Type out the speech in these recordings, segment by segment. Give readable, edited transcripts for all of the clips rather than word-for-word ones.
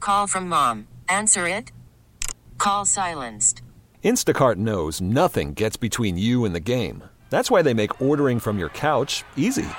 Call from mom. Answer it. Call silenced. Instacart knows nothing gets between you and the game. That's why they make ordering from your couch easy.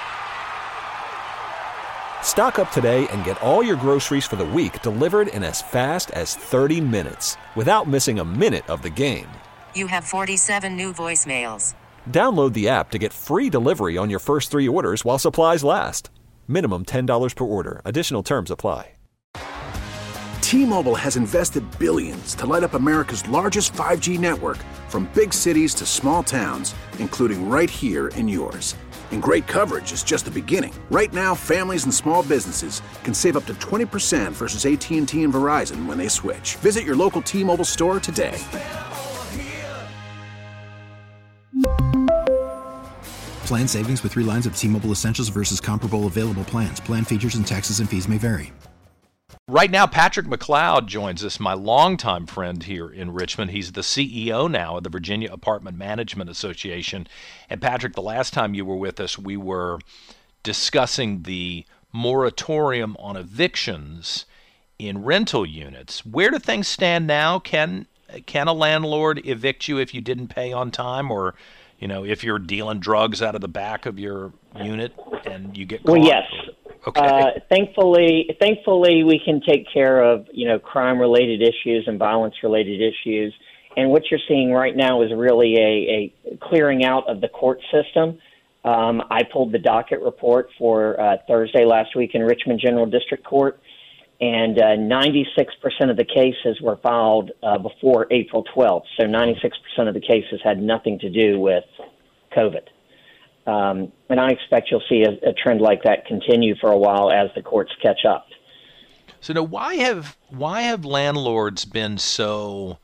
Stock up today and get all your groceries for the week delivered in as fast as 30 minutes without missing a minute of the game. You have 47 new voicemails. Download the app to get free delivery on your first 3 orders while supplies last. Minimum $10 per order. Additional terms apply. T-Mobile has invested billions to light up America's largest 5G network, from big cities to small towns, including right here in yours. And great coverage is just the beginning. Right now, families and small businesses can save up to 20% versus AT&T and Verizon when they switch. Visit your local T-Mobile store today. Plan savings with 3 lines of T-Mobile Essentials versus comparable available plans. Plan features and taxes and fees may vary. Right now, Patrick McLeod joins us, my longtime friend here in Richmond. He's the CEO now of the Virginia Apartment Management Association. And Patrick, the last time you were with us, we were discussing the moratorium on evictions in rental units. Where do things stand now? Can a landlord evict you if you didn't pay on time, or if you're dealing drugs out of the back of your unit and you get caught? Well, yes. Okay. Thankfully, we can take care of, crime-related issues and violence-related issues. And what you're seeing right now is really a clearing out of the court system. I pulled the docket report for Thursday last week in Richmond General District Court, and 96% of the cases were filed before April 12th. So 96% of the cases had nothing to do with COVID. And I expect you'll see a trend like that continue for a while as the courts catch up. So now, why have landlords been so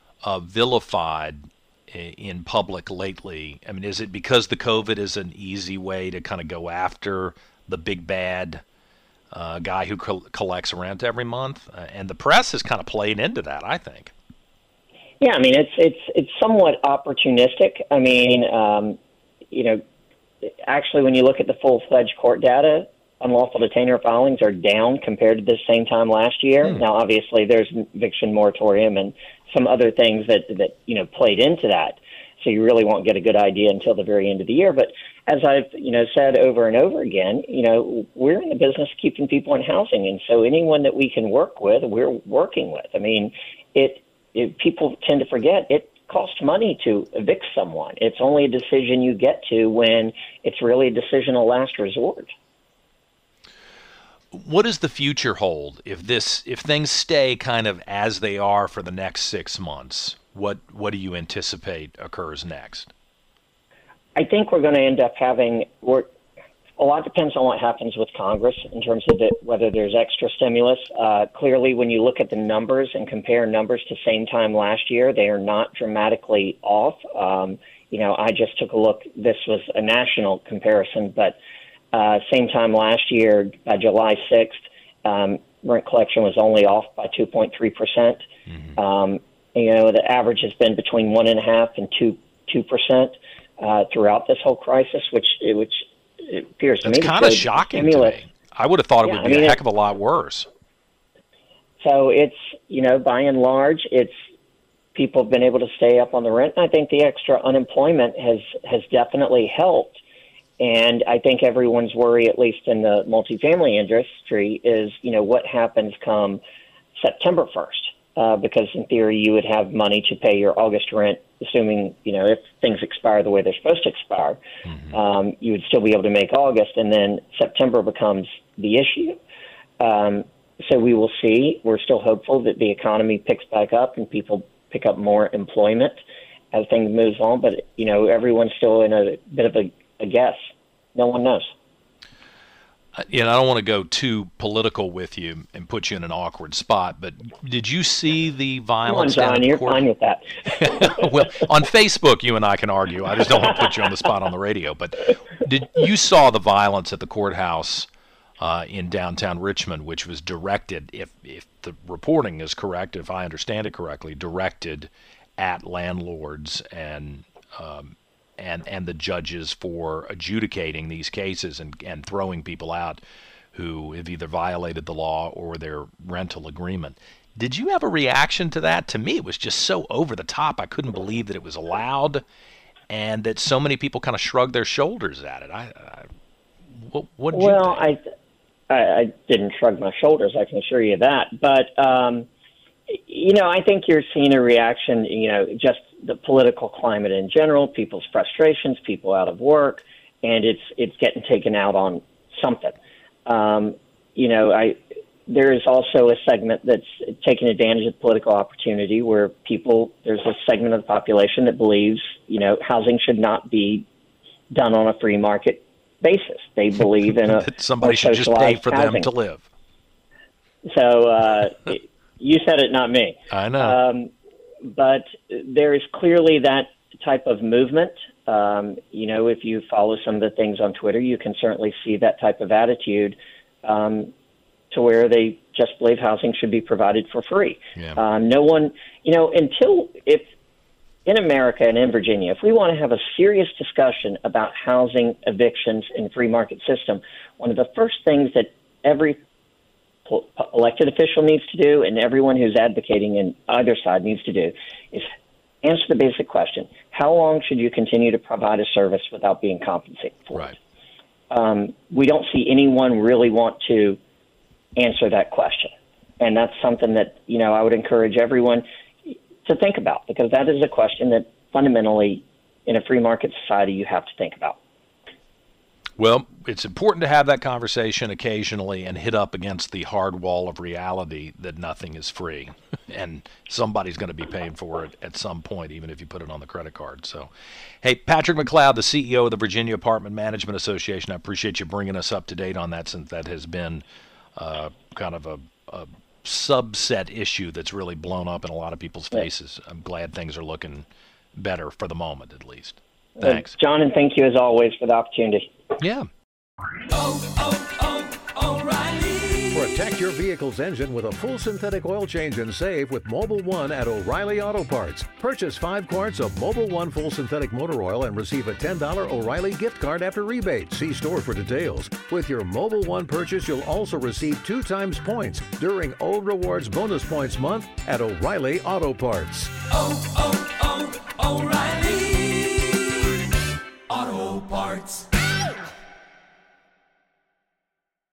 vilified in public lately? I mean, is it because the COVID is an easy way to kind of go after the big bad guy who collects rent every month? And the press has kind of played into that, I think. Yeah, I mean, it's somewhat opportunistic. I mean, actually, when you look at the full-fledged court data, unlawful detainer filings are down compared to the same time last year. Now, obviously, there's eviction moratorium and some other things that played into that. So you really won't get a good idea until the very end of the year. But as I've said over and over again, we're in the business of keeping people in housing, and so anyone that we can work with, we're working with. I mean, people tend to forget it costs money to evict someone. It's only a decision you get to when it's really a decision of last resort. What does the future hold if things stay kind of as they are for the next 6 months? What do you anticipate occurs next? I think we're going to end up having a lot depends on what happens with Congress in terms of whether there's extra stimulus. Clearly, when you look at the numbers and compare numbers to same time last year, they are not dramatically off. I just took a look. This was a national comparison, but same time last year, July 6th, rent collection was only off by 2.3%. Mm-hmm. The average has been between 1.5% and 2% throughout this whole crisis, which it appears to me it's kind of shocking to me. I would have thought it would be a heck of a lot worse. So it's, by and large, it's people have been able to stay up on the rent. And I think the extra unemployment has definitely helped. And I think everyone's worry, at least in the multifamily industry, is, what happens come September 1st? Because in theory, you would have money to pay your August rent, assuming, if things expire the way they're supposed to expire, mm-hmm. You would still be able to make August, and then September becomes the issue. So we will see. We're still hopeful that the economy picks back up and people pick up more employment as things move on. But, everyone's still in a bit of a guess. No one knows. I don't want to go too political with you and put you in an awkward spot, but did you see the violence? Come on, John, you're fine with that. Well, on Facebook, you and I can argue. I just don't want to put you on the spot on the radio. But you saw the violence at the courthouse in downtown Richmond, which was directed, if the reporting is correct, if I understand it correctly, directed at landlords and the judges for adjudicating these cases and throwing people out who have either violated the law or their rental agreement. Did you have a reaction to that? To me, it was just so over the top. I couldn't believe that it was allowed, and that so many people kind of shrugged their shoulders at it. What did you think? I didn't shrug my shoulders, I can assure you that. But, I think you're seeing a reaction, just the political climate in general, people's frustrations, people out of work, and it's getting taken out on something. There is also a segment that's taking advantage of political opportunity where there's a segment of the population that believes, housing should not be done on a free market basis. They believe in that somebody should just pay for housing. them to live. So you said it, not me. I know. But there is clearly that type of movement. If you follow some of the things on Twitter, you can certainly see that type of attitude to where they just believe housing should be provided for free. Yeah. No one, if in America and in Virginia, if we want to have a serious discussion about housing, evictions, and free market system, one of the first things that every elected official needs to do and everyone who's advocating in either side needs to do is answer the basic question: how long should you continue to provide a service without being compensated for it? We don't see anyone really want to answer that question. And that's something that, I would encourage everyone to think about, because that is a question that fundamentally in a free market society you have to think about. Well, it's important to have that conversation occasionally and hit up against the hard wall of reality that nothing is free and somebody's going to be paying for it at some point, even if you put it on the credit card. So, hey, Patrick McLeod, the CEO of the Virginia Apartment Management Association, I appreciate you bringing us up to date on that, since that has been kind of a subset issue that's really blown up in a lot of people's faces. I'm glad things are looking better for the moment, at least. Thanks. John, and thank you as always for the opportunity. Yeah. O'Reilly. Protect your vehicle's engine with a full synthetic oil change and save with Mobil 1 at O'Reilly Auto Parts. Purchase 5 quarts of Mobil 1 full synthetic motor oil and receive a $10 O'Reilly gift card after rebate. See store for details. With your Mobil 1 purchase, you'll also receive 2 times points during O Rewards Bonus Points Month at O'Reilly Auto Parts. O'Reilly Auto Parts.